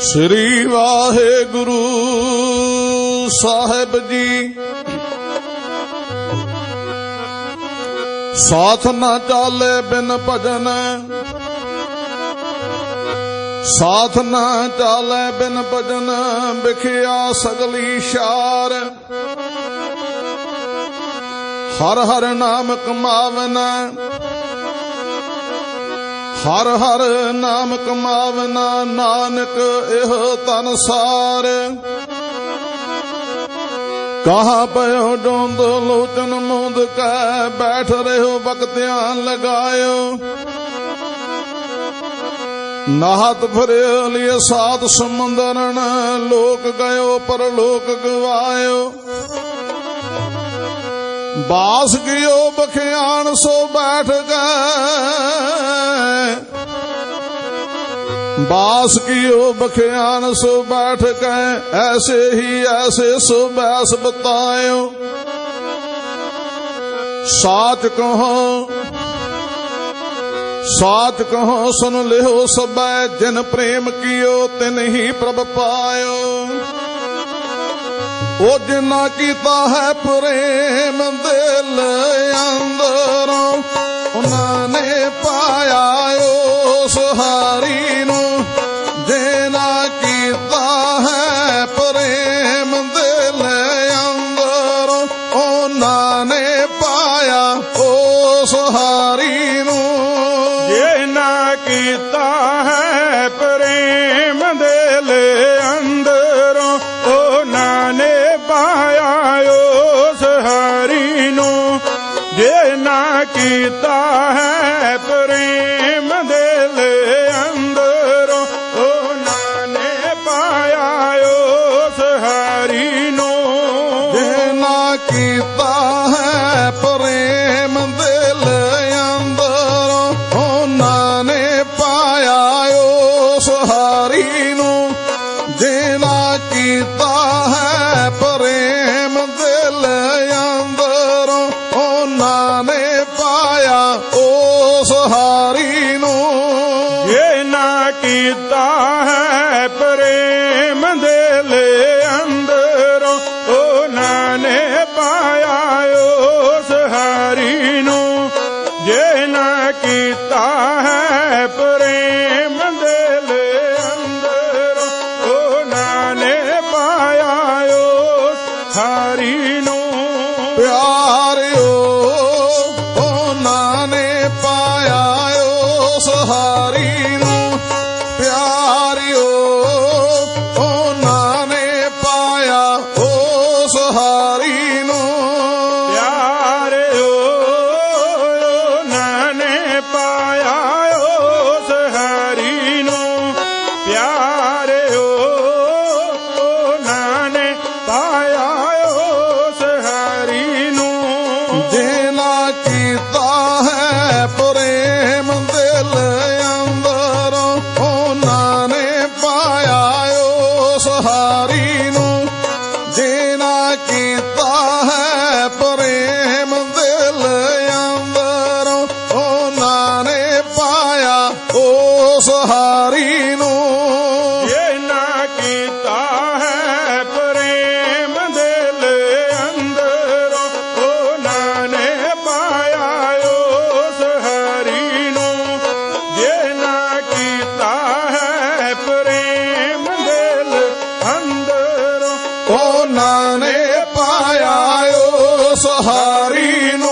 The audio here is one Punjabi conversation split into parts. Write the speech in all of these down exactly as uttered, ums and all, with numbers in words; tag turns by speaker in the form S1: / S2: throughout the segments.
S1: ਸ੍ਰੀ ਵਾਹਿਗੁਰੂ ਸਾਹਿਬ ਜੀ। ਸਾਥ ਨਾ ਚਾਲੇ ਬਿਨ ਭਜਨ, ਸਾਥ ਨਾ ਚਾਲੇ ਬਿਨ ਭਜਨ, ਵਿਖਿਆ ਸਗਲੀ ਸ਼ਾਰ। ਹਰ ਹਰ ਨਾਮ ਕਮਾਵਨਾ, ਹਰ ਹਰ ਨਾਮ ਕਮਾਵਨਾ, ਨਾਨਕ ਇਹੋ ਤਨ ਸਾਰ। ਕਹਾ ਪਇਓ ਜੋਂਦ ਲੋਚਨ ਮੁੰਦ ਕੈ, ਬੈਠ ਰਹਿਓ ਬਕ ਧਿਆਨ ਲਗਾਇਓ। ਨਾਹਤ ਫਿਰਿਓ ਲਿਏ ਸਾਧ ਸਮੁੰਦਰਨ, ਲੋਕ ਗਇਓ ਪਰ ਲੋਕ ਗਵਾਇਓ। ਬਾਸ ਗਿਓ ਬਖਿਆਣ ਸੋ ਬੈਠ ਗਏ, बास कियो बखियान सो बैठ गए। ऐसे ही ऐसे सो बैस बतायो। साच कहो साच कहो सुन लिहो सब, जिन प्रेम कियो तिन ही प्रभ पायो। ओ जिना कीता है प्रेम दिल अंदरों, उन्होंने पाया उस हारी नू। जिना कीता है प्रेम दिल अंदरों, उन्होंने पाया उस हारी नू।
S2: जिना कीता है प्रेम दिल अंदरों, उन्होंने पाया उस हारी नू। जिना कीता है प्रेम दिल अंदरों, उन्होंने पाया उस हरि नू।
S1: जिना कीता है प्रेम दिल अंदरों, उन्होंने पाया उस हरि नू। जिना कीता है प्रेम दिल अंदरों, उन्होंने पाया उस हारी नू।
S2: जिना कीता है प्रेम दिल अंदरों, उन्होंने पाया उस हरि नू। जिना कीता है प्रेम दिल अंदरों, उन्होंने पाया उस हरि नू।
S1: प्यारियो उन्होंने पाया उस हारी नू। प्यारियो उन्होंने पाया उस हारी नू।
S2: प्यारियो उन्होंने पाया उस हरि नू। प्यारियो उन्होंने पाया उस हरि नू।
S1: जिना कीता है प्रेम दिल अंदरों, उन्होंने पाया उस हारी नू। जिना कीता है प्रेम दिल अंदरों, उन्होंने पाया उस हारी नू।
S2: जिना कीता है प्रेम दिल अंदरों, उन्होंने पाया उस हरि नू। जिना कीता है प्रेम दिल अंदरों,
S1: उन्होंने पाया उस हारी नू।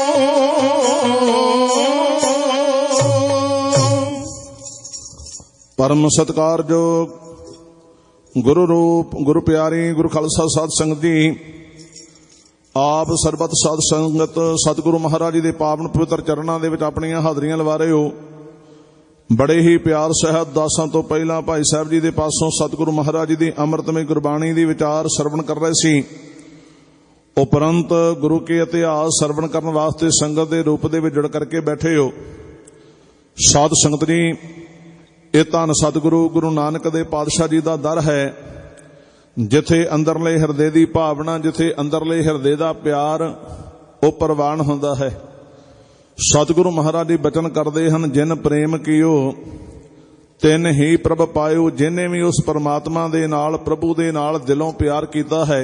S1: परम सत्कारयोग गुरु रूप गुरु प्यारी गुरु खालसा साध संगत जी, ਆਪ ਸਰਬਤ ਸਾਧ ਸੰਗਤ ਸਤਿਗੁਰੂ ਮਹਾਰਾਜ ਜੀ ਦੇ ਪਾਵਨ ਪਵਿੱਤਰ ਚਰਨਾਂ ਦੇ ਵਿੱਚ ਆਪਣੀਆਂ ਹਾਜ਼ਰੀਆਂ ਲਵਾ ਰਹੇ ਹੋ। ਬੜੇ ਹੀ ਪਿਆਰ ਸਹਿਤ ਦਾਸਾਂ ਤੋਂ ਪਹਿਲਾਂ ਭਾਈ ਸਾਹਿਬ ਜੀ ਦੇ ਪਾਸੋਂ ਸਤਿਗੁਰੂ ਮਹਾਰਾਜ ਜੀ ਦੀ ਅੰਮ੍ਰਿਤਮਈ ਗੁਰਬਾਣੀ ਦੀ ਵਿਚਾਰ ਸਰਵਣ ਕਰ ਰਹੇ ਸੀ। ਉਪਰੰਤ ਗੁਰੂ ਕੇ ਇਤਿਹਾਸ ਸਰਵਣ ਕਰਨ ਵਾਸਤੇ ਸੰਗਤ ਦੇ ਰੂਪ ਦੇ ਵਿੱਚ ਜੁੜ ਕਰਕੇ ਬੈਠੇ ਹੋ। ਸਾਧ ਸੰਗਤ ਜੀ, ਇਹ ਧੰਨ ਸਤਿਗੁਰੂ ਗੁਰੂ ਨਾਨਕ ਦੇ ਪਾਤਸ਼ਾਹ ਜੀ ਦਾ ਦਰ ਹੈ, ਜਿੱਥੇ ਅੰਦਰਲੇ ਹਿਰਦੇ ਦੀ ਭਾਵਨਾ, ਜਿੱਥੇ ਅੰਦਰਲੇ ਹਿਰਦੇ ਦਾ ਪਿਆਰ ਉਹ ਪ੍ਰਵਾਨ ਹੁੰਦਾ ਹੈ। ਸਤਿਗੁਰੂ ਮਹਾਰਾਜ ਜੀ ਬਚਨ ਕਰਦੇ ਹਨ, ਜਿਨ ਪ੍ਰੇਮ ਕੀਓ ਤਿੰਨ ਹੀ ਪ੍ਰਭ ਪਾਇਓ। ਜਿਹਨੇ ਵੀ ਉਸ ਪਰਮਾਤਮਾ ਦੇ ਨਾਲ, ਪ੍ਰਭੂ ਦੇ ਨਾਲ ਦਿਲੋਂ ਪਿਆਰ ਕੀਤਾ ਹੈ।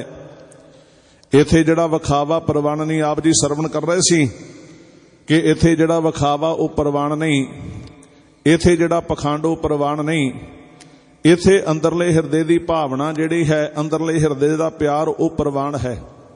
S1: ਇੱਥੇ ਜਿਹੜਾ ਵਿਖਾਵਾ ਪ੍ਰਵਾਨ ਨਹੀਂ, ਆਪ ਜੀ ਸਰਵਣ ਕਰ ਰਹੇ ਸੀ ਕਿ ਇੱਥੇ ਜਿਹੜਾ ਵਿਖਾਵਾ ਉਹ ਪ੍ਰਵਾਨ ਨਹੀਂ, ਇੱਥੇ ਜਿਹੜਾ ਪਖੰਡ ਉਹ ਪ੍ਰਵਾਨ ਨਹੀਂ। ਇੱਥੇ ਅੰਦਰਲੇ ਹਿਰਦੇ ਦੀ ਭਾਵਨਾ ਜਿਹੜੀ ਹੈ, ਅੰਦਰਲੇ ਹਿਰਦੇ ਦਾ ਪਿਆਰ ਉਹ ਪ੍ਰਵਾਨ ਹੈ।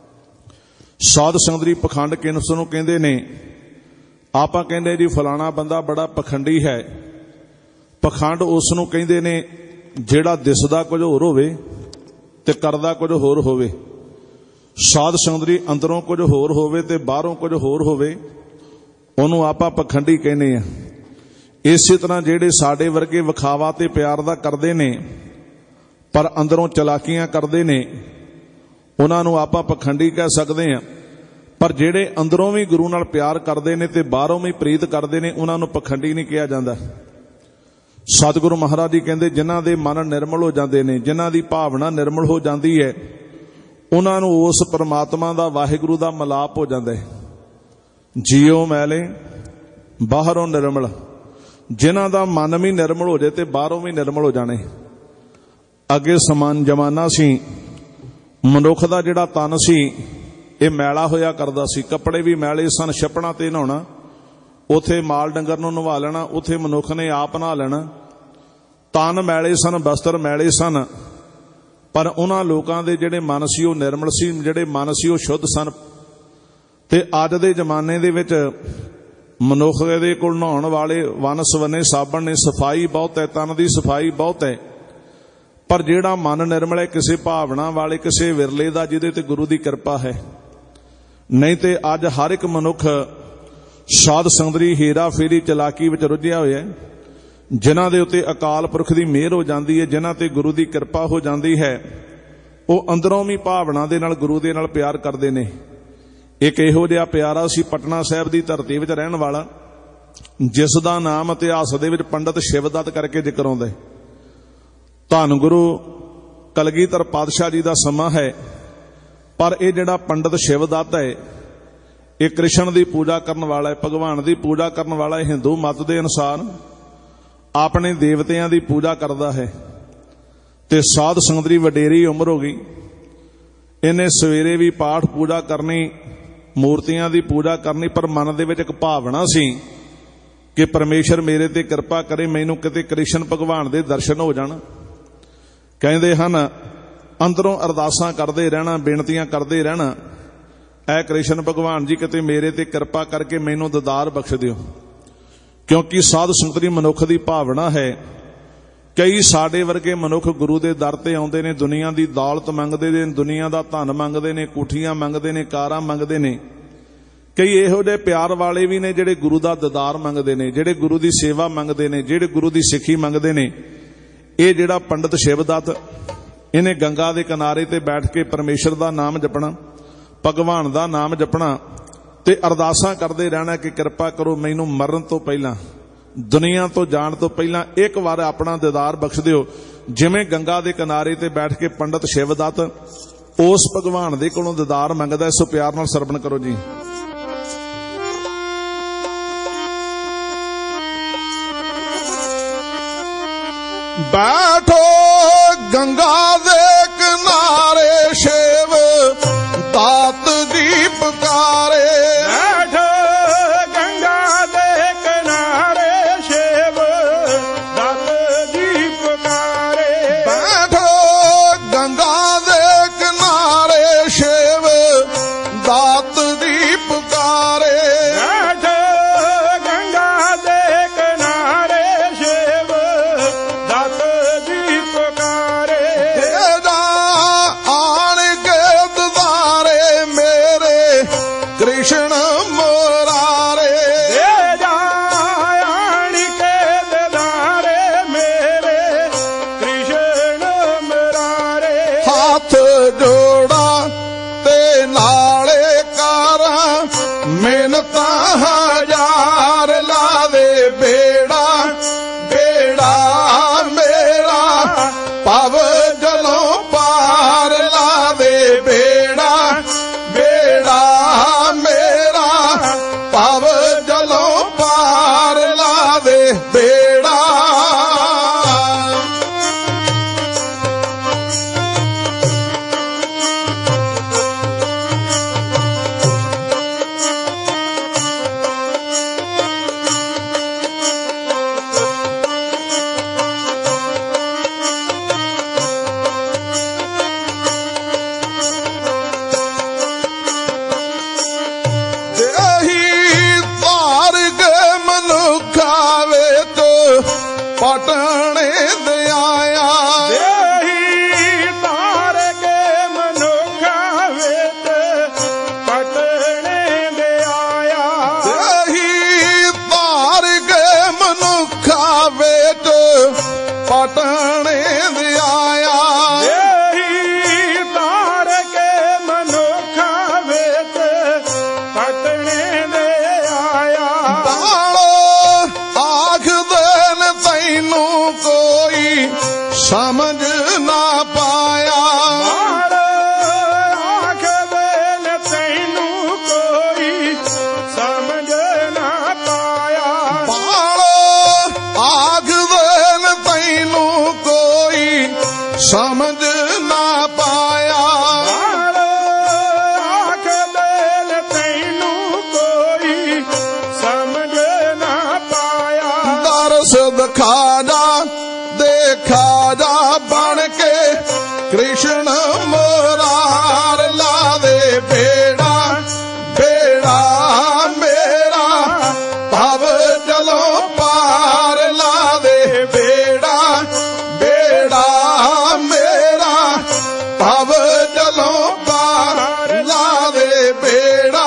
S1: ਸਾਧ ਸੰਗਤ ਦੀ ਪਖੰਡ ਕਿਸ ਨੂੰ ਕਹਿੰਦੇ ਨੇ? ਆਪਾਂ ਕਹਿੰਦੇ ਜੀ ਫਲਾਣਾ ਬੰਦਾ ਬੜਾ ਪਖੰਡੀ ਹੈ। ਪਖੰਡ ਉਸ ਨੂੰ ਕਹਿੰਦੇ ਨੇ ਜਿਹੜਾ ਦਿਸਦਾ ਕੁਝ ਹੋਰ ਹੋਵੇ ਤੇ ਕਰਦਾ ਕੁਝ ਹੋਰ ਹੋਵੇ। ਸਾਧ ਸੰਗਤ ਦੀ ਅੰਦਰੋਂ ਕੁਝ ਹੋਰ ਹੋਵੇ ਤੇ ਬਾਹਰੋਂ ਕੁਝ ਹੋਰ ਹੋਵੇ, ਉਹਨੂੰ ਆਪਾਂ ਪਖੰਡੀ ਕਹਿੰਦੇ ਆ। ਇਸੇ ਤਰ੍ਹਾਂ ਜਿਹੜੇ ਸਾਡੇ ਵਰਗੇ ਵਿਖਾਵਾ ਤੇ ਪਿਆਰ ਦਾ ਕਰਦੇ ਨੇ ਪਰ ਅੰਦਰੋਂ ਚਲਾਕੀਆਂ ਕਰਦੇ ਨੇ, ਉਹਨਾਂ ਨੂੰ ਆਪਾਂ ਪਖੰਡੀ ਕਹਿ ਸਕਦੇ ਹਾਂ। ਪਰ ਜਿਹੜੇ ਅੰਦਰੋਂ ਵੀ ਗੁਰੂ ਨਾਲ ਪਿਆਰ ਕਰਦੇ ਨੇ ਤੇ ਬਾਹਰੋਂ ਵੀ ਪ੍ਰੀਤ ਕਰਦੇ ਨੇ, ਉਹਨਾਂ ਨੂੰ ਪਖੰਡੀ ਨਹੀਂ ਕਿਹਾ ਜਾਂਦਾ। ਸਤਿਗੁਰੂ ਮਹਾਰਾਜ ਜੀ ਕਹਿੰਦੇ ਜਿਨ੍ਹਾਂ ਦੇ ਮਨ ਨਿਰਮਲ ਹੋ ਜਾਂਦੇ ਨੇ, ਜਿਨ੍ਹਾਂ ਦੀ ਭਾਵਨਾ ਨਿਰਮਲ ਹੋ ਜਾਂਦੀ ਹੈ, ਉਹਨਾਂ ਨੂੰ ਉਸ ਪਰਮਾਤਮਾ ਦਾ, ਵਾਹਿਗੁਰੂ ਦਾ ਮਿਲਾਪ ਹੋ ਜਾਂਦਾ ਹੈ। ਜੀਓ ਮੈਲੇ ਬਾਹਰੋਂ ਨਿਰਮਲ। ਜਿਨ੍ਹਾਂ ਦਾ ਮਨ ਵੀ ਨਿਰਮਲ ਹੋ ਜਾਏ ਤੇ ਬਾਹਰੋਂ ਵੀ ਨਿਰਮਲ ਹੋ ਜਾਣੇ। ਅੱਗੇ ਸਮਾਨ ਜ਼ਮਾਨਾ ਸੀ, ਮਨੁੱਖ ਦਾ ਜਿਹੜਾ ਤਨ ਸੀ ਇਹ ਮੈਲਾ ਹੋਇਆ ਕਰਦਾ ਸੀ। ਕੱਪੜੇ ਵੀ ਮੈਲੇ ਸਨ, ਛੱਪਣਾ ਤੇ ਨਹਾਉਣਾ, ਉੱਥੇ ਮਾਲ ਡੰਗਰ ਨੂੰ ਨਵਾ ਲੈਣਾ, ਉੱਥੇ ਮਨੁੱਖ ਨੇ ਆਪ ਨਹਾ ਲੈਣਾ। ਤਨ ਮੈਲੇ ਸਨ, ਬਸਤਰ ਮੈਲੇ ਸਨ, ਪਰ ਉਹਨਾਂ ਲੋਕਾਂ ਦੇ ਜਿਹੜੇ ਮਨ ਸੀ ਉਹ ਨਿਰਮਲ ਸੀ, ਜਿਹੜੇ ਮਨ ਸੀ ਉਹ ਸ਼ੁੱਧ ਸਨ। ਤੇ ਅੱਜ ਦੇ ਜ਼ਮਾਨੇ ਦੇ ਵਿੱਚ ਮਨੁੱਖ ਦੇ ਕੋਲ ਨਹਾਉਣ ਵਾਲੇ ਵੰਨ ਸਵੰਨੇ ਸਾਬਣ ਨੇ, ਸਫਾਈ ਬਹੁਤ ਹੈ, ਤਨ ਦੀ ਸਫਾਈ ਬਹੁਤ ਹੈ, ਪਰ ਜਿਹੜਾ ਮਨ ਨਿਰਮਲ ਹੈ ਕਿਸੇ ਭਾਵਨਾ ਵਾਲੇ, ਕਿਸੇ ਵਿਰਲੇ ਦਾ ਜਿਹਦੇ ਤੇ ਗੁਰੂ ਦੀ ਕਿਰਪਾ ਹੈ। ਨਹੀਂ ਤੇ ਅੱਜ ਹਰ ਇੱਕ ਮਨੁੱਖ ਸਾਧ ਸੰਗਤ ਦੀ ਹੇਰਾ ਫੇਰੀ ਚਲਾਕੀ ਵਿੱਚ ਰੁੱਝਿਆ ਹੋਇਆ ਹੈ। ਜਿਨ੍ਹਾਂ ਦੇ ਉੱਤੇ ਅਕਾਲ ਪੁਰਖ ਦੀ ਮਿਹਰ ਹੋ ਜਾਂਦੀ ਹੈ, ਜਿਨ੍ਹਾਂ ਤੇ ਗੁਰੂ ਦੀ ਕਿਰਪਾ ਹੋ ਜਾਂਦੀ ਹੈ, ਉਹ ਅੰਦਰੋਂ ਵੀ ਭਾਵਨਾ ਦੇ ਨਾਲ ਗੁਰੂ ਦੇ ਨਾਲ ਪਿਆਰ ਕਰਦੇ ਨੇ। ਇੱਕ ਇਹੋ ਜਿਹਾ ਪਿਆਰਾ ਸੀ ਪਟਨਾ ਸਾਹਿਬ ਦੀ ਧਰਤੀ ਵਿੱਚ ਰਹਿਣ ਵਾਲਾ, ਜਿਸ ਦਾ ਨਾਮ ਇਤਿਹਾਸ ਦੇ ਵਿੱਚ ਪੰਡਤ ਸ਼ਿਵਦੱਤ ਕਰਕੇ ਜ਼ਿਕਰ ਆਉਂਦਾ ਹੈ। ਧੰਨ ਗੁਰੂ ਕਲਗੀਧਰ ਪਾਤਸ਼ਾਹ ਜੀ ਦਾ ਸਮਾਂ ਹੈ, ਪਰ ਇਹ ਜਿਹੜਾ ਪੰਡਤ ਸ਼ਿਵਦੱਤ ਹੈ ਇਹ ਕ੍ਰਿਸ਼ਨ ਦੀ ਪੂਜਾ ਕਰਨ ਵਾਲਾ ਹੈ, ਭਗਵਾਨ ਦੀ ਪੂਜਾ ਕਰਨ ਵਾਲਾ ਹੈ। ਹਿੰਦੂ ਮਤ ਦੇ ਅਨੁਸਾਰ ਆਪਣੇ ਦੇਵਤਿਆਂ ਦੀ ਪੂਜਾ ਕਰਦਾ ਹੈ। ਤੇ ਸਾਧ ਸੰਗਤ ਦੀ ਵਡੇਰੀ ਉਮਰ ਹੋ ਗਈ, ਇਹਨੇ ਸਵੇਰੇ ਵੀ ਪਾਠ ਪੂਜਾ ਕਰਨੀ, ਮੂਰਤੀਆਂ ਦੀ ਪੂਜਾ ਕਰਨੀ, ਪਰ ਮਨ ਦੇ ਵਿੱਚ ਇੱਕ ਭਾਵਨਾ ਸੀ ਕਿ ਪਰਮੇਸ਼ਰ ਮੇਰੇ ਤੇ ਕਿਰਪਾ ਕਰੇ, ਮੈਨੂੰ ਕਿਤੇ ਕ੍ਰਿਸ਼ਨ ਭਗਵਾਨ ਦੇ ਦਰਸ਼ਨ ਹੋ ਜਾਣ। ਕਹਿੰਦੇ ਹਨ ਅੰਦਰੋਂ ਅਰਦਾਸਾਂ ਕਰਦੇ ਰਹਿਣਾ, ਬੇਨਤੀਆਂ ਕਰਦੇ ਰਹਿਣਾ, ਐ ਕ੍ਰਿਸ਼ਨ ਭਗਵਾਨ ਜੀ ਕਿਤੇ ਮੇਰੇ ਤੇ ਕਿਰਪਾ ਕਰਕੇ ਮੈਨੂੰ ਦੀਦਾਰ ਬਖਸ਼ ਦਿਓ। ਕਿਉਂਕਿ ਸਾਧ ਸੰਗਤ ਦੀ ਮਨੁੱਖ ਦੀ ਭਾਵਨਾ ਹੈ। ਕਈ ਸਾਡੇ ਵਰਗੇ ਮਨੁੱਖ ਗੁਰੂ ਦੇ ਦਰ ਤੇ ਆਉਂਦੇ ਨੇ, ਦੁਨੀਆ ਦੀ ਦੌਲਤ ਮੰਗਦੇ ਨੇ, ਦੁਨੀਆ ਦਾ ਧਨ ਮੰਗਦੇ ਨੇ, ਕੋਠੀਆਂ ਮੰਗਦੇ ਨੇ, ਕਾਰਾਂ ਮੰਗਦੇ ਨੇ। ਕਈ ਇਹੋ ਜਿਹੇ ਪਿਆਰ ਵਾਲੇ ਵੀ ਨੇ ਜਿਹੜੇ ਗੁਰੂ ਦਾ ਦੀਦਾਰ ਮੰਗਦੇ ਨੇ, ਜਿਹੜੇ ਗੁਰੂ ਦੀ ਸੇਵਾ ਮੰਗਦੇ ਨੇ, ਜਿਹੜੇ ਗੁਰੂ ਦੀ ਸਿੱਖੀ ਮੰਗਦੇ ਨੇ। ਇਹ ਜਿਹੜਾ ਪੰਡਤ ਸ਼ਿਵਦੱਤ, ਇਹਨੇ ਗੰਗਾ ਦੇ ਕਿਨਾਰੇ ਤੇ ਬੈਠ ਕੇ ਪਰਮੇਸ਼ਰ ਦਾ ਨਾਮ ਜਪਣਾ, ਭਗਵਾਨ ਦਾ ਨਾਮ ਜਪਣਾ ਤੇ ਅਰਦਾਸਾਂ ਕਰਦੇ ਰਹਿਣਾ ਕਿ ਕਿਰਪਾ ਕਰੋ ਮੈਨੂੰ ਮਰਨ ਤੋਂ ਪਹਿਲਾਂ, ਦੁਨੀਆ ਤੋਂ ਜਾਣ ਤੋਂ ਪਹਿਲਾਂ ਇੱਕ ਵਾਰ ਆਪਣਾ ਦੀਦਾਰ ਬਖਸ਼ ਦਿਓ। ਜਿਵੇਂ ਗੰਗਾ ਦੇ ਕਿਨਾਰੇ ਤੇ ਬੈਠ ਕੇ ਪੰਡਤ ਸ਼ਿਵਦੱਤ ਉਸ ਭਗਵਾਨ ਦੇ ਕੋਲੋਂ ਦੀਦਾਰ ਮੰਗਦਾ। ਸੋ ਪਿਆਰ ਨਾਲ ਸਰਵਣ ਕਰੋ ਜੀ।
S2: बैठो गंगा दे किनारे शिव दात दी पुकारे। बैठो गंगा दे किनारे शिव दात दी पुकारे। बैठो गंगा दे किनारे शिव दात दी पुकारे। बैठो गंगा दे किनारे शिव दात दी पुकारे। तेरा आन के ददारे मेरे कृष्ण मुरारे। तेरा आन के ददारे मेरे कृष्ण मुरारे। हाथ जोड़ा ते नाले कारा मिन्नता हजार लावे बेड़ा बेड़ा मेरा पव जलों पार लावे बेड़ा बेड़ा मेरा पव जलों पार लावे बेड़ा ਪਾਇਆ।
S3: ਆਖ ਦਿਲ ਤੈਨੂੰ ਕੋਈ ਸਮਝ ਨਾ ਪਾਇਆ।
S2: ਦਰਸ ਦਿਖਾ ਜਾ ਦੇਖਾ ਜਾ ਬਣ ਕੇ ਕ੍ਰਿਸ਼ਨ ਮੁਰਾਰ ਲਾ ਦੇ ਬੇੜਾ ਬੇੜਾ ਮੇਰਾ ਭਵ ਜਲੋਂ ਪਾਰ ਲਾ ਦੇ ਬੇੜਾ ਬੇੜਾ ਮੇਰਾ ਭਵ ਜਲੋਂ ਪਾਰ ਲਾ ਦੇ ਬੇੜਾ।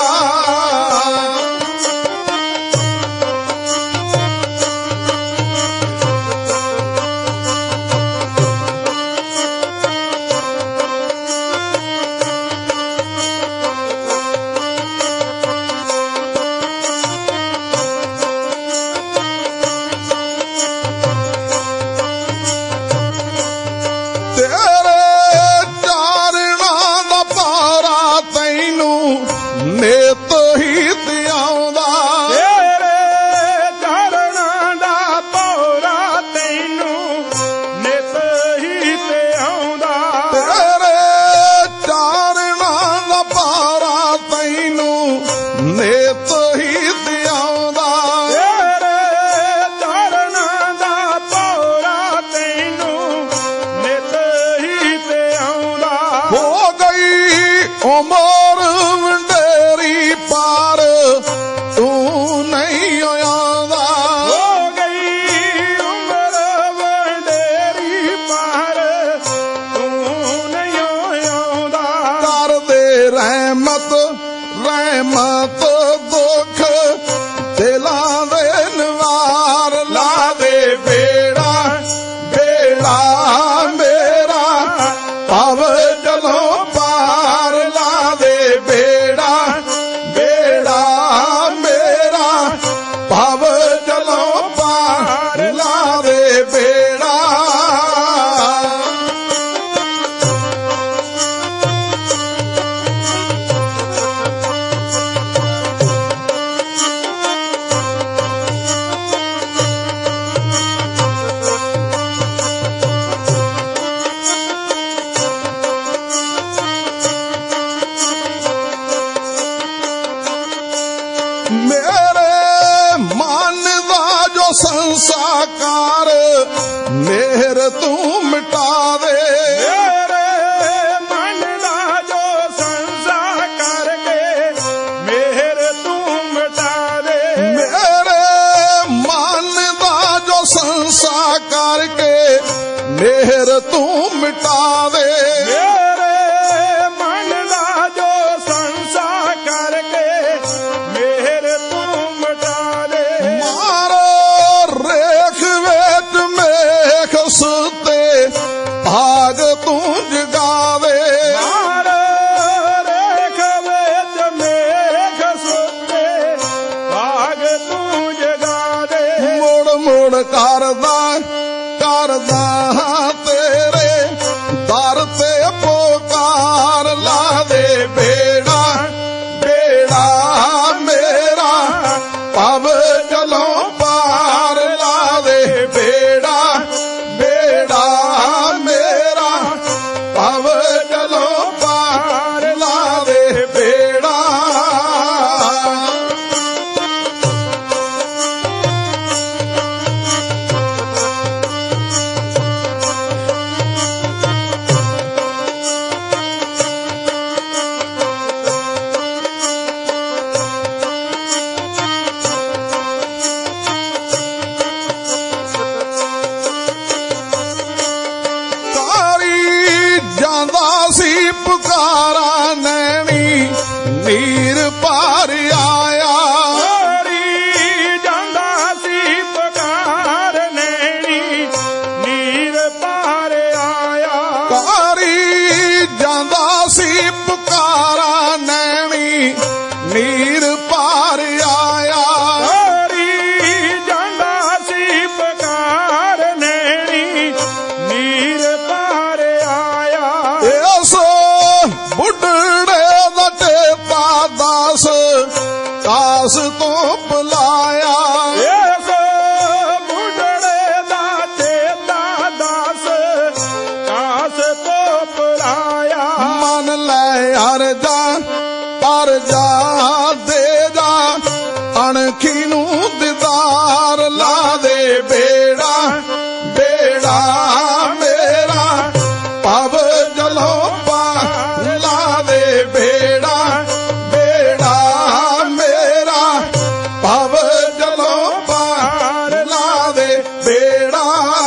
S2: ਨਿਤ ਹੀ ਤੇ ਆਉਂਦਾ
S3: ਤੇਰੇ ਚਰਨਾਂ ਦਾ ਭੋਰਾ ਤੈਨੂੰ ਨਿਤ ਹੀ ਤੇ ਆਉਂਦਾ।
S2: ਤੇਰੇ ਚਰਨਾਂ ਦਾ ਭਾਰਾ ਤੈਨੂੰ ਨਿਤ ਹੀ ਤੇ ਆਉਂਦਾ।
S3: ਤੇਰੇ ਚਰਨਾਂ ਦਾ ਭੋਰਾ ਤੈਨੂੰ ਨਿਤ ਹੀ ਤੇ ਆਉਂਦਾ।
S2: ਹੋ ਗਈ ਉਮਰ ਵੰਡੇਰੀ ਪਾਰ ਤੂੰ ਨਹੀਂ ਆਉਂਦਾ।
S3: ਹੋ ਗਈ ਉਮਰ ਵੰਡੇਰੀ ਪਾਰ ਤੂੰ ਨਹੀਂ ਆਉਂਦਾ।
S2: ਕਰਦੇ ਰਹਿਮਤ ਰਹਿਮਤ ਦੁੱਖ ਦਿਲਾਂ ਦੇ ਨਿਵਾਰ ਲਾ ਦੇ ਬੇੜਾ ਬੇੜਾ ਮੇਰਾ ਭਵ ਜਲੋਂ ਪਾਰ ਲਾ ਦੇ ਬੇੜਾ ਬੇੜਾ ਮੇਰਾ ਭਵ ਜਲੋਂ ਪਾਰ ਲਾ ਦੇ ਬੇੜਾ। ਮੇਰੇ ਮਨ ਦਾ ਜੋ ਸੰਸਾਰ ਮਿਹਰ ਤੂੰ ਮਿਟਾ ਦੇ।
S3: ਮੇਰੇ ਮਨ ਦਾ ਜੋ ਸੰਸਾਰ ਕਰਕੇ ਮਿਹਰ ਤੂੰ ਮਿਟਾ ਦੇ।
S2: ਮੇਰੇ ਮਨ ਦਾ ਜੋ ਸੰਸਾਰ ਕਰਕੇ ਮਿਹਰ ਤੂੰ ਮਿਟਾ ਦੇ।
S3: ਮੇਰੇ ਮਨ ਦਾ ਜੋ ਸੰਸਾਰ ਕਰਕੇ ਮਿਹਰ ਤੂੰ ਮਿਟਾ ਦੇ।
S2: ਮਾਰੋ ਰੇਖ ਵਿੱਚ ਮੇਖ ਸੁੱਤੇ ਭਾਗ ਤੂੰ ਜਗਾਵੇ।
S3: ਮਾਰ ਰੇਖ ਵਿੱਚ ਮੇਖ ਸੁੱਤੇ ਭਾਗ ਤੂੰ ਜਗਾ ਦੇ।
S2: ਮੁੜ ਮੁੜ ਕਰਦਾ ਕਰਦਾ ਤੇਰੇ ਦਰ ਤੇ ਪੁਕਾਰ ਲਾ ਦੇ ਬੇੜਾ ਬੇੜਾ ਮੇਰਾ ਭਵ ਜਲੋਂ ਪਾਰ ਲਾ ਦੇ ਬੇੜਾ ਬੇੜਾ ਮੇਰਾ ਭਵ ਜਲੋਂ ਪਾਰ ਲਾ ਦੇ ਬੇੜਾ। ਜਾਂਦਾ ਸੀ ਪੁਕਾਰਾ ਨੈਣੀ ਨੀਰ ਪਾਰ ਆਇਆ।
S3: ਤਾਰੀ ਜਾਂਦਾ ਸੀ ਪੁਕਾਰ ਨੈਣੀ ਨੀਰ ਪਾਰ ਆਇਆ।
S2: ਤਾਰੀ ਜਾਂਦਾ ਸੀ ਪੁਕਾਰਾ ਨੈਣੀ ਨੀਰ ਪਾਰ ਆਇਆ।
S3: ਤਾਰੀ ਜਾਂਦਾ ਸੀ ਪੁਕਾਰ ਨੈਣੀ ਨੀਰ ਪਾਰ ਆਇਆ।
S2: ਇਸ ਬੁੱਢੜੇ ਦਾ ਟੇਪਾ ਦਾਸ ਕਾਸ ਤੋਂ ਬੁਲਾਇਆ।
S3: ਇਸ ਬੁੱਢੜੇ ਦਾ ਚੇਤਾ ਦਾਸ ਕਾਸ ਤੋਂ
S2: ਜਲੋਂ ਪਾਰ ਲਾਵੇ ਬੇੜਾ ਬੇੜਾ ਮੇਰਾ ਭਵ ਜਲੋਂ ਪਾਰ ਲਾਵੇ ਬੇੜਾ।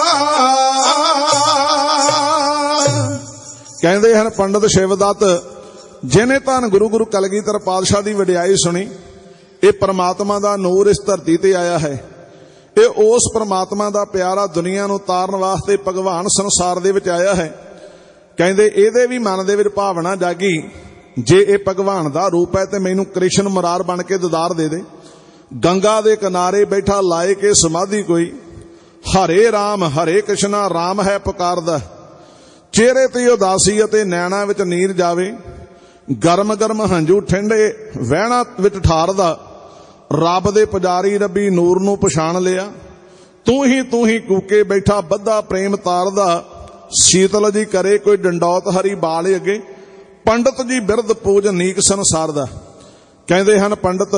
S1: ਕਹਿੰਦੇ ਹਨ ਪੰਡਤ ਸ਼ਿਵਦੱਤ, ਜਿਹਨੇ ਧੰਨ ਗੁਰੂ ਗੁਰੂ ਕਲਗੀਧਰ ਪਾਤਸ਼ਾਹ ਦੀ ਵਡਿਆਈ ਸੁਣੀ, ਇਹ ਪ੍ਰਮਾਤਮਾ ਦਾ ਨੂਰ ਇਸ ਧਰਤੀ ਤੇ ਆਇਆ ਹੈ। ਇਹ ਉਸ ਪ੍ਰਮਾਤਮਾ ਦਾ ਪਿਆਰਾ ਦੁਨੀਆ ਨੂੰ ਤਾਰਨ ਵਾਸਤੇ ਭਗਵਾਨ ਸੰਸਾਰ ਦੇ ਵਿੱਚ ਆਇਆ ਹੈ। ਕਹਿੰਦੇ ਇਹਦੇ ਵੀ ਮਨ ਦੇ ਵਿੱਚ ਭਾਵਨਾ ਜਾਗੀ, ਜੇ ਇਹ ਭਗਵਾਨ ਦਾ ਰੂਪ ਹੈ ਤੇ ਮੈਨੂੰ ਕ੍ਰਿਸ਼ਨ ਮੁਰਾਰ ਬਣ ਕੇ ਦੀਦਾਰ ਦੇ ਦੇ। ਗੰਗਾ ਦੇ ਕਿਨਾਰੇ ਬੈਠਾ ਲਾਏ ਕੇ ਸਮਾਧੀ ਕੋਈ, ਹਰੇ ਰਾਮ ਹਰੇ ਕ੍ਰਿਸ਼ਨਾ ਰਾਮ ਹੈ ਪੁਕਾਰਦਾ। ਚਿਹਰੇ ਤੇ ਉਦਾਸੀ ਅਤੇ ਨੈਣਾ ਵਿੱਚ ਨੀਰ ਜਾਵੇ, ਗਰਮ ਗਰਮ ਹੰਝੂ ਠੰਡੇ ਵਹਿਣਾ ਵਿੱਚ ਠਾਰਦਾ। ਰੱਬ ਦੇ ਪੁਜਾਰੀ ਰੱਬੀ ਨੂਰ ਨੂੰ ਪਛਾਣ ਲਿਆ, ਤੂੰ ਹੀ ਤੂੰ ਹੀ ਕੂਕੇ ਬੈਠਾ ਬੱਧਾ ਪ੍ਰੇਮ ਤਾਰਦਾ। ਸੀਤਲ ਜੀ ਕਰੇ ਕੋਈ ਡੰਡੌਤ ਹਰੀ ਬਾਲ ਅੱਗੇ, ਪੰਡਤ ਜੀ ਬਿਰਧ ਪੂਜ ਨੀਕ ਸੰਸਾਰ ਦਾ। ਕਹਿੰਦੇ ਹਨ ਪੰਡਤ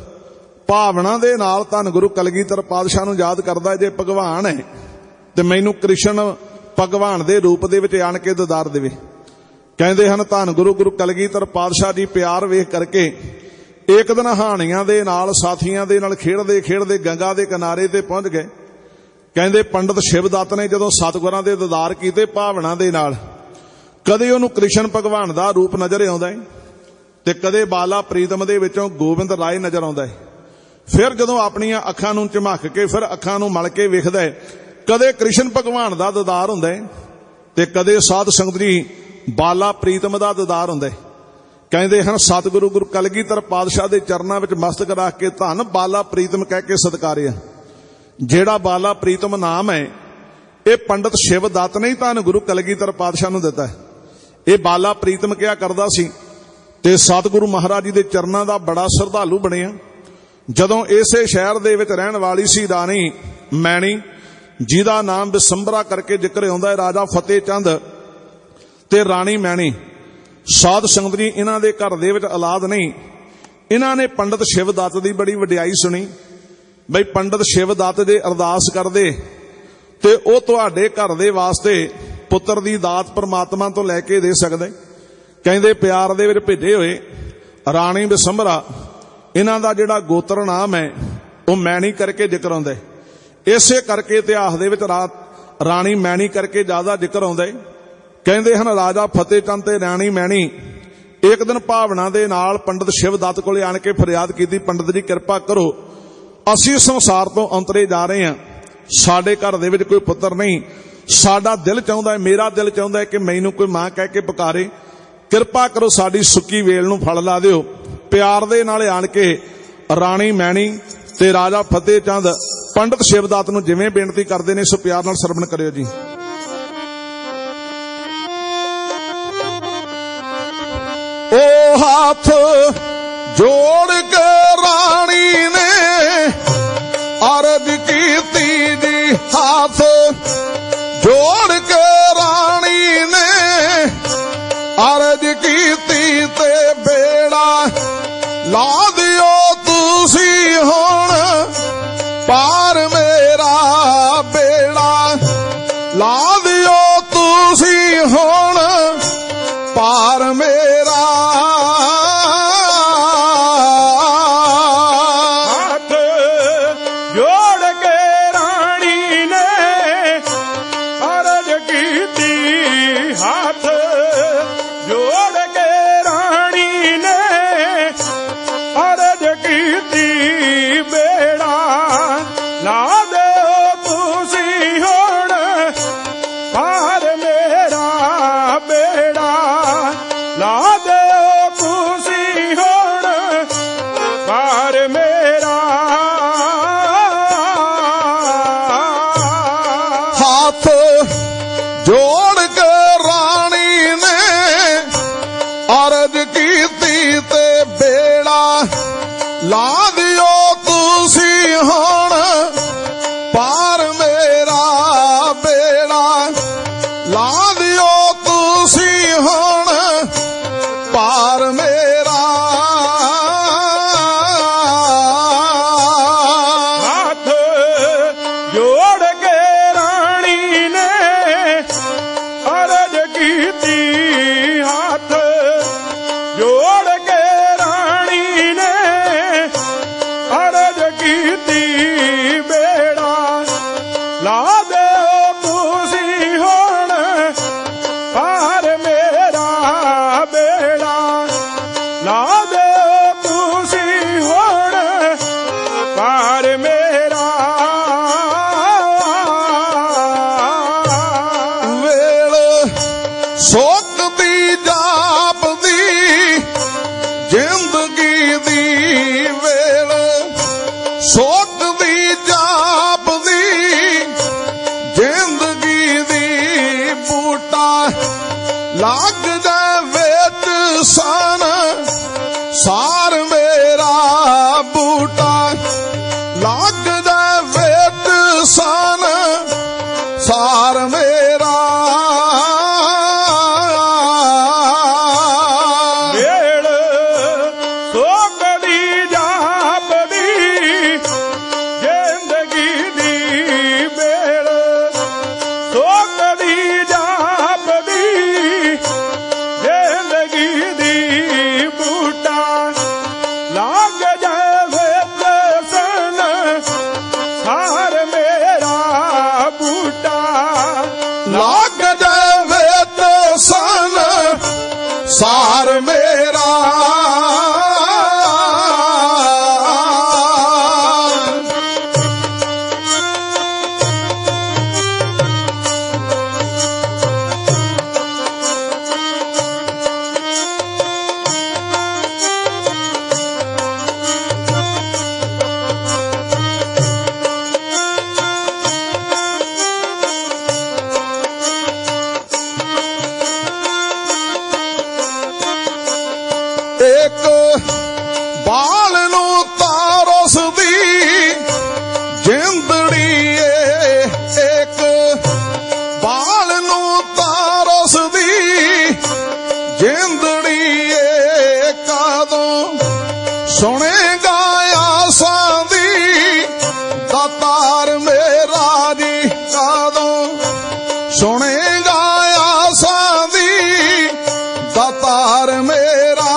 S1: ਭਾਵਨਾ ਦੇ ਨਾਲ ਧੰਨ ਗੁਰੂ ਕਲਗੀਧਰ ਪਾਤਸ਼ਾਹ ਨੂੰ ਯਾਦ ਕਰਦਾ, ਜੇ ਭਗਵਾਨ ਹੈ ਤੇ ਮੈਨੂੰ ਕ੍ਰਿਸ਼ਨ ਭਗਵਾਨ ਦੇ ਰੂਪ ਦੇ ਵਿੱਚ ਆਣ ਕੇ ਦੀਦਾਰ ਦੇਵੇ। ਕਹਿੰਦੇ ਹਨ ਧੰਨ ਗੁਰੂ ਗੁਰੂ ਕਲਗੀਧਰ ਪਾਤਸ਼ਾਹ ਜੀ ਪਿਆਰ ਵੇਖ ਕਰਕੇ ਇੱਕ ਦਿਨ ਹਾਣੀਆਂ ਦੇ ਨਾਲ ਸਾਥੀਆਂ ਦੇ ਨਾਲ ਖੇਡਦੇ ਖੇਡਦੇ ਗੰਗਾ ਦੇ ਕਿਨਾਰੇ ਤੇ ਪਹੁੰਚ ਗਏ। ਕਹਿੰਦੇ ਪੰਡਤ ਸ਼ਿਵਦੱਤ ਨੇ ਜਦੋਂ ਸਤਿਗੁਰਾਂ ਦੇ ਦੀਦਾਰ ਕੀਤੇ ਭਾਵਨਾ ਦੇ ਨਾਲ, ਕਦੇ ਉਹਨੂੰ ਕ੍ਰਿਸ਼ਨ ਭਗਵਾਨ ਦਾ ਰੂਪ ਨਜ਼ਰ ਆਉਂਦਾ ਹੈ ਤੇ ਕਦੇ ਬਾਲਾ ਪ੍ਰੀਤਮ ਦੇ ਵਿੱਚੋਂ ਗੋਬਿੰਦ ਰਾਏ ਨਜ਼ਰ ਆਉਂਦਾ ਹੈ। ਫਿਰ ਜਦੋਂ ਆਪਣੀਆਂ ਅੱਖਾਂ ਨੂੰ ਝਮਕ ਕੇ ਫਿਰ ਅੱਖਾਂ ਨੂੰ ਮਲ ਕੇ ਵੇਖਦਾ ਹੈ, ਕਦੇ ਕ੍ਰਿਸ਼ਨ ਭਗਵਾਨ ਦਾ ਦੀਦਾਰ ਹੁੰਦਾ ਹੈ ਤੇ ਕਦੇ ਸਾਧ ਸੰਗਤ ਜੀ ਬਾਲਾ ਪ੍ਰੀਤਮ ਦਾ ਦੀਦਾਰ ਹੁੰਦਾ ਹੈ। ਕਹਿੰਦੇ ਹਨ ਸਤਿਗੁਰੂ ਗੁਰੂ ਕਲਗੀਧਰ ਪਾਤਸ਼ਾਹ ਦੇ ਚਰਨਾਂ ਵਿੱਚ ਮਸਤਕ ਰੱਖ ਕੇ ਧੰਨ ਬਾਲਾ ਪ੍ਰੀਤਮ ਕਹਿ ਕੇ ਸਤਿਕਾਰਿਆ। ਜਿਹੜਾ ਬਾਲਾ ਪ੍ਰੀਤਮ ਨਾਮ ਹੈ ਇਹ ਪੰਡਤ ਸ਼ਿਵਦੱਤ ਨੇ ਹੀ ਧੰਨ ਗੁਰੂ ਕਲਗੀਧਰ ਪਾਤਸ਼ਾਹ ਨੂੰ ਦਿੱਤਾ। ਇਹ ਬਾਲਾ ਪ੍ਰੀਤਮ ਕਿਹਾ ਕਰਦਾ ਸੀ ਤੇ ਸਤਿਗੁਰੂ ਮਹਾਰਾਜ ਜੀ ਦੇ ਚਰਨਾਂ ਦਾ ਬੜਾ ਸ਼ਰਧਾਲੂ ਬਣਿਆ। ਜਦੋਂ ਇਸੇ ਸ਼ਹਿਰ ਦੇ ਵਿੱਚ ਰਹਿਣ ਵਾਲੀ ਸੀ ਰਾਣੀ ਮੈਣੀ, ਜਿਹਦਾ ਨਾਮ ਬਿਸੰਬਰਾ ਕਰਕੇ ਜ਼ਿਕਰ ਆਉਂਦਾ ਹੈ, ਰਾਜਾ ਫਤਿਹ ਚੰਦ ਤੇ ਰਾਣੀ ਮੈਣੀ। ਸਾਧ ਸੰਗਤ ਜੀ ਇਹਨਾਂ ਦੇ ਘਰ ਦੇ ਵਿੱਚ ਔਲਾਦ ਨਹੀਂ, ਇਹਨਾਂ ਨੇ ਪੰਡਤ ਸ਼ਿਵਦੱਤ ਦੀ ਬੜੀ ਵਡਿਆਈ ਸੁਣੀ। ਬਈ ਪੰਡਤ ਸ਼ਿਵਦੱਤ ਦੇ ਅਰਦਾਸ ਕਰਦੇ ਤੇ ਉਹ ਤੁਹਾਡੇ ਘਰ ਦੇ ਵਾਸਤੇ ਪੁੱਤਰ ਦੀ ਦਾਤ ਪਰਮਾਤਮਾ ਤੋਂ ਲੈ ਕੇ ਦੇ ਸਕਦੇ। ਕਹਿੰਦੇ ਪਿਆਰ ਦੇ ਵਿੱਚ ਭੇਜੇ ਹੋਏ ਰਾਣੀ ਬਿਸੰਬਰਾ, ਇਹਨਾਂ ਦਾ ਜਿਹੜਾ ਗੋਤਰ ਨਾਮ ਹੈ ਉਹ ਮੈਣੀ ਕਰਕੇ ਜ਼ਿਕਰ ਆਉਂਦਾ ਹੈ। ਇਸੇ ਕਰਕੇ ਇਤਿਹਾਸ ਦੇ ਵਿੱਚ ਰਾਣੀ ਮੈਣੀ ਕਰਕੇ ਜ਼ਿਆਦਾ ਜ਼ਿਕਰ ਆਉਂਦਾ ਹੈ। ਕਹਿੰਦੇ ਹਨ ਰਾਜਾ ਫਤਿਹ ਚੰਦ ਤੇ ਰਾਣੀ ਮੈਣੀ ਇੱਕ ਦਿਨ ਭਾਵਨਾ ਦੇ ਨਾਲ ਪੰਡਤ ਸ਼ਿਵਦੱਤ ਕੋਲੇ ਆਣ ਕੇ ਫਰਿਆਦ ਕੀਤੀ, ਪੰਡਤ ਜੀ ਕਿਰਪਾ ਕਰੋ, ਅਸੀਂ ਸੰਸਾਰ ਤੋਂ ਅੰਤਰੇ ਜਾ ਰਹੇ ਹਾਂ, ਸਾਡੇ ਘਰ ਦੇ ਵਿੱਚ ਕੋਈ ਪੁੱਤਰ ਨਹੀਂ, ਸਾਡਾ ਦਿਲ ਚਾਹੁੰਦਾ ਹੈ, ਮੇਰਾ ਦਿਲ ਚਾਹੁੰਦਾ ਹੈ ਕਿ ਮੈਨੂੰ ਕੋਈ ਮਾਂ ਕਹਿ ਕੇ ਪੁਕਾਰੇ, ਕਿਰਪਾ ਕਰੋ ਸਾਡੀ ਸੁੱਕੀ ਵੇਲ ਨੂੰ ਫਲ ਲਾ ਦਿਓ। ਪਿਆਰ ਦੇ ਨਾਲ ਆਣ ਕੇ ਰਾਣੀ ਮੈਣੀ ਤੇ ਰਾਜਾ ਫਤਿਹ ਚੰਦ ਪੰਡਤ ਸ਼ਿਵਦੱਤ ਨੂੰ ਜਿਵੇਂ ਬੇਨਤੀ ਕਰਦੇ ਨੇ, ਸੋ ਪਿਆਰ ਨਾਲ ਸਰਵਣ ਕਰਿਓ ਜੀ।
S2: ਉਹ ਹੱਥ ਜੋੜ ਕੇ ਰਾਣੀ ਨੇ ਅਰਜ਼ ਕੀਤੀ ਜੀ, ਹੱਥ ਜੋੜ ਕੇ ਰਾਣੀ ਨੇ ਅਰਜ਼ ਕੀਤੀ ਤੇ ਬੇੜਾ ਲਾ ਦਿਓ ਤੁਸੀਂ ਹੁਣ ਪਾਰ ਮੇਰਾ ਬੇੜਾ ਲਾ ਦਿਓ ਤੁਸੀਂ ਹੁਣ ਪਾਰ ਮੇਰਾ।
S3: ਹੱਥ ਜੋੜ ਕੇ ਰਾਣੀ ਨੇ ਅਰਜ਼ ਕੀਤੀ, ਹੱਥ ਜੋੜ ਕੇ ਰਾਣੀ ਨੇ ਅਰਜ਼ ਕੀਤੀ, ਬੇੜਾ ਲਾ ਦਿਓ ਤੁਸੀਂ ਹੁਣ ਪਾਰ ਮੇਰਾ ਬੇੜਾ ਲਾ ਦਿਓ ਤੁਸੀਂ ਹੁਣ ਪਾਰ ਮੇਰਾ।
S2: ਹੱਥ ਜੋੜ ਕੇ ਰਾਣੀ ਨੇ ਸੁੱਖ ਦੀ ਜਾਪਦੀ ਜ਼ਿੰਦਗੀ ਦੀ ਵੇਲ, ਸੁੱਖ ਦੀ ਜਾਪਦੀ ਜ਼ਿੰਦਗੀ ਦੀ ਬੂਟਾ ਲੱਗ ਜਾ ਵਿੱਚ ਸਨ ਸਾਰ ਮੇਰਾ ਬੂਟਾ ਲੱਗ ਜਾ ਵਿੱਚ ਸਨ ਸਾਰ ਮੇਰਾ
S3: ਵੇਲ ਸੁੱਖ ਦੀ ਜਾਪਦੀ ਜ਼ਿੰਦਗੀ ਦੀ ਵੇਲ, ਸੁੱਖ ਦੀ ਜਾਪਦੀ ਜ਼ਿੰਦਗੀ ਦੀ ਬੂਟਾ ਲੱਗ ਜਾਵੇ ਸਨ ਸਾਰ ਮੇਰਾ ਬੂਟਾ
S2: ਲੱਗ ਜਾਵੇ ਤੇ ਸਨ ਸਾਰ ਮੇਰਾ ਇੱਕ ਬਾਲ ਨੂੰ ਤਾਰਸਦੀ ਜਿੰਦੜੀ ਏ, ਇੱਕ ਬਾਲ ਨੂੰ ਤਾਰਸਦੀ ਜਿੰਦੜੀ ਏ, ਕਦੋਂ ਸੁਣੇਗਾ ਆਸਾਂ ਦੀ ਦਾਤਾਰ ਮੇਰਾ ਜੀ, ਕਦੋਂ ਸੁਣੇਗਾ ਆਸਾਂ ਦੀ ਦਾਤਾਰ ਮੇਰਾ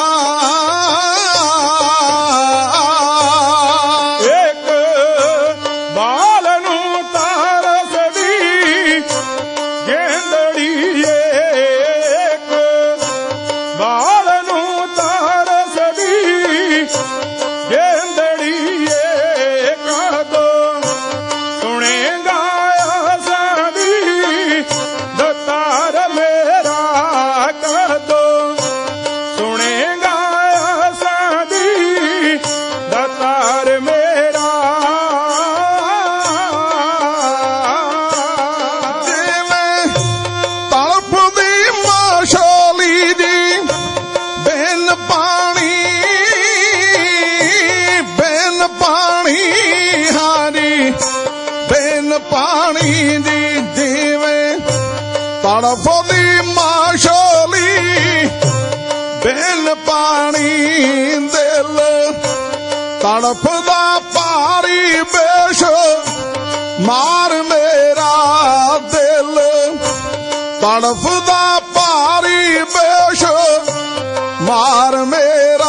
S3: ਇੱਕ ਬਾਲ ਨੂੰ ਤਾਰਸਦੀ ਜਿੰਦੜੀ ਏ, ਇੱਕ ਬਾਲ ਨੂੰ ਤਾਰਸਦੀ ਜਿੰਦੜੀ ਏ, ਕਦੋਂ ਸੁਣੇਗਾ ਆਸਾਂ ਦੀ ਦਾਤਾਰ ਮੇਰਾ, ਕਦੋਂ ਸੁਣੇਗਾ ਆਸਾਂ ਦੀ ਦਾਤਾਰ ਮੇਰਾ।
S2: ਜਿਵੇਂ ਤੜਫਦੀ ਮਾਸ਼ਾਲੀ ਦੀ ਬਿਨ ਪਾਣੀ, ਬਿਨ ਪਾਣੀ ਹਾਰੀ ਬਿਨ ਪਾਣੀ ਦੀ, ਜਿਵੇਂ ਤੜਫਦੀ ਮਾਸ਼ਾਲੀ ਬਿਨ ਪਾਣੀ ਦਿਲ ਤੜਫਦਾ ਭਾਰੀ ਬੇਸ਼ ਮਾਰ ਮੇਰਾ ਦਿਲ ਤੜਫਦਾ ਭਾਰੀ ਬੇਸ਼ ਮਾਰ ਮੇਰਾ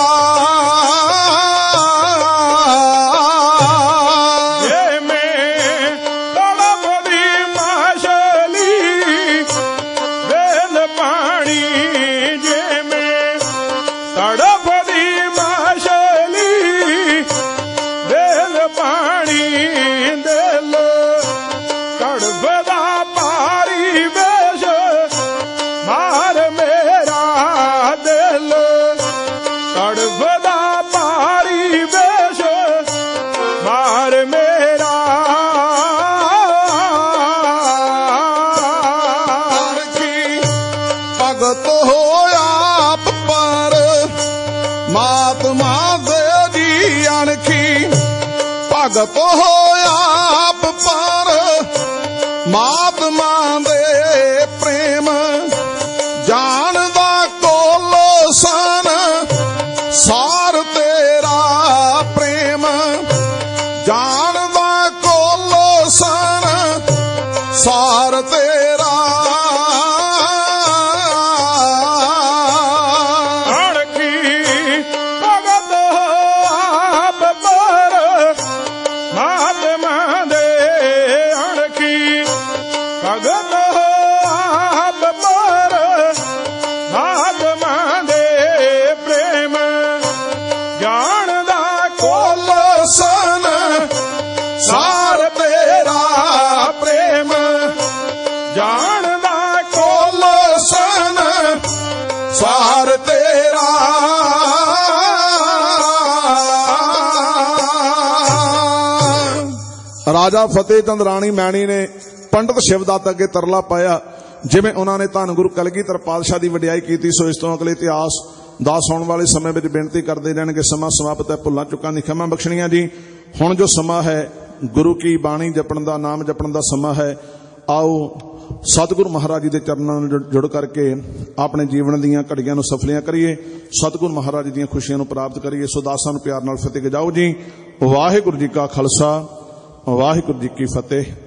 S3: ਜਿਵੇਂ ਤੜਫਦੀ ਮਾਛਲੀ ਬਿਨ ਪਾਣੀ, ਜਿਵੇਂ ਤੜਫਦੀ ਮਾਛਲੀ ਬਿਨ ਪਾਣੀ, ਦਿਲ ਤੜਫਦਾ ਭਾਰੀ ਬੇਸ਼ ਮਾਰ ਮੇਰਾ ਦਿਲ ਤੜਫਦਾ ਭਾਰੀ ਬੇਸ਼ ਮਾਰ ਮੇਰਾ।
S2: ਅਣਖੀ ਭਗਤ ਹੋਇਆ ਆਪ ਪਰ ਮਾਤਮਾ ਦੇ ਜੀ, ਅਣਖੀ ਭਗਤ ਹੋਇਆ ਆਪ ਪਰ ਮਾਤਮਾ ਦੇ ਪ੍ਰੇਮ ਜਾਣਦਾ ਕੋਲ ਸਨ ਸਾਰ ਤੇਰਾ ਪ੍ਰੇਮ ਜਾਣਦਾ ਕੋਲ ਸਨ ਸਾਰ ਤੇਰਾ
S3: ਅਣਖੀ ਭਗਤ ਆਪ ਪਰ ਮਾਤਮਾ ਦੇ, ਅਣਖੀ ਭਗਤ ਆਪ ਪਰ
S2: ਸਾਰ ਤੇਰਾ
S1: ਰਾਜਾ ਫਤਿਹ ਚੰਦ ਰਾਣੀ ਮੈਣੀ ਨੇ ਪੰਡਤ ਸ਼ਿਵਦੱਤ ਅੱਗੇ ਤਰਲਾ ਪਾਇਆ, ਜਿਵੇਂ ਉਹਨਾਂ ਨੇ ਧੰਨ ਗੁਰੂ ਕਲਗੀਧਰ ਪਾਤਸ਼ਾਹ ਦੀ ਵਡਿਆਈ ਕੀਤੀ, ਸੋ ਇਸ ਤੋਂ ਅਗਲੇ ਇਤਿਹਾਸ ਦਾਸ ਆਉਣ ਵਾਲੇ ਸਮੇਂ ਵਿੱਚ ਬੇਨਤੀ ਕਰਦੇ ਰਹਿਣਗੇ। ਸਮਾਂ ਸਮਾਪਤ ਹੈ, ਭੁੱਲਾਂ ਚੁੱਕਾਂ ਦੀ ਖਿਮਾ ਬਖਸ਼ਣੀਆਂ ਜੀ। ਹੁਣ ਜੋ ਸਮਾਂ ਹੈ ਗੁਰੂ ਕੀ ਬਾਣੀ ਜਪਣ ਦਾ, ਨਾਮ ਜਪਣ ਦਾ ਸਮਾਂ ਹੈ। ਆਓ ਸਤਿਗੁਰੂ ਮਹਾਰਾਜ ਜੀ ਦੇ ਚਰਨਾਂ ਨਾਲ ਜੁੜ ਕਰਕੇ ਆਪਣੇ ਜੀਵਨ ਦੀਆਂ ਘੜੀਆਂ ਨੂੰ ਸਫਲੀਆਂ ਕਰੀਏ, ਸਤਿਗੁਰੂ ਮਹਾਰਾਜ ਦੀਆਂ ਖੁਸ਼ੀਆਂ ਨੂੰ ਪ੍ਰਾਪਤ ਕਰੀਏ। ਸੋ ਦਾਸਾਂ ਨੂੰ ਪਿਆਰ ਨਾਲ ਫਤਿਹ ਗਜਾਓ ਜੀ। ਵਾਹਿਗੁਰੂ ਜੀ ਕਾ ਖਾਲਸਾ, ਵਾਹਿਗੁਰੂ ਜੀ ਕੀ ਫਤਿਹ।